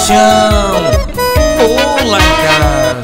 paixão, pula em casa.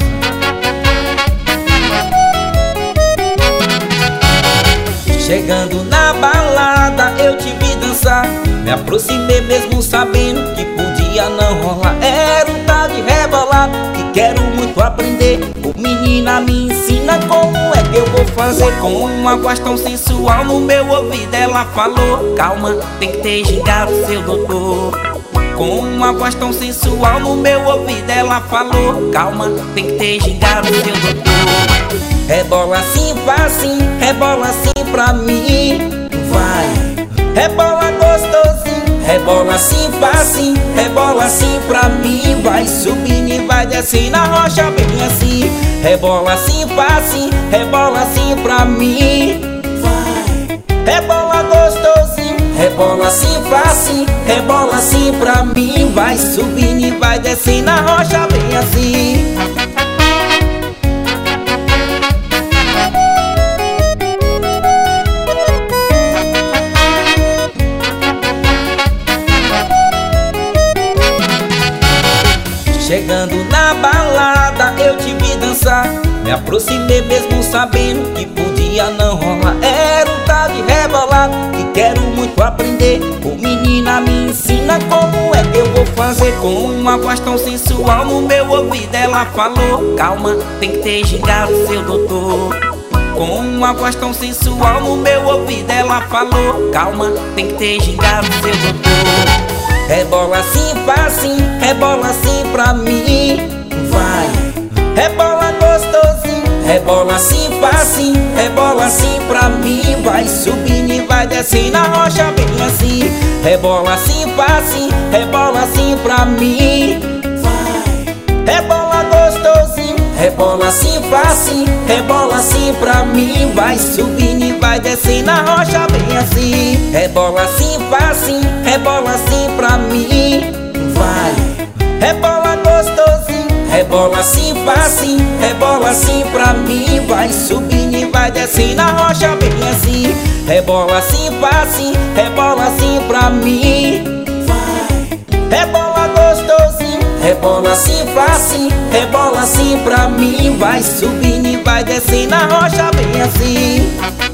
Chegando na balada eu te vi dançar, me aproximei mesmo sabendo que podia não rolar. Era um tal de rebolado que quero muito aprender. Ô menina, me ensina como é que eu vou fazer. Com uma voz tão sensual no meu ouvido ela falou: calma, tem que ter gingado, seu doutor. Com uma voz tão sensual no meu ouvido ela falou: calma, tem que ter gingado, seu doutor. Rebola assim, facinho, rebola assim pra mim, vai. Rebola gostosinho, rebola assim, facinho, rebola assim pra mim, vai subindo e vai descendo na rocha bem assim. Rebola assim, facinho, rebola assim pra mim, vai. Rebola gostosinho, rebola assim, facinho, rebola assim pra mim, vai subindo e vai descendo na rocha bem assim. Chegando na balada eu te vi dançar, me aproximei mesmo sabendo que podia não rolar. Era um tal de rebolado que quero muito aprender. Ô menina, me ensina como é que eu vou fazer. Com uma voz tão sensual no meu ouvido ela falou: calma, tem que ter gingado, seu doutor. Com uma voz tão sensual no meu ouvido ela falou: calma, tem que ter gingado, seu doutor. Rebola assim, facinho, rebola assim pra mim, vai. Rebola gostosinho, rebola assim, facinho, rebola assim pra mim, vai subindo e vai descendo na rocha bem assim. Rebola assim, facinho, rebola assim pra mim, vai. Rebola gostosinho, rebola assim, facinho, rebola assim pra mim, vai subindo e vai descendo na rocha bem assim. Rebola assim, facinho, rebola assim pra mim, vai. Rebola gostosinho, rebola assim, facinho, rebola assim pra mim, vai subindo e vai descendo na rocha bem assim. Rebola assim, facinho, rebola assim pra mim, vai. Rebola gostosinho, rebola assim, facinho, rebola assim pra mim, vai subindo e vai descendo na rocha bem assim.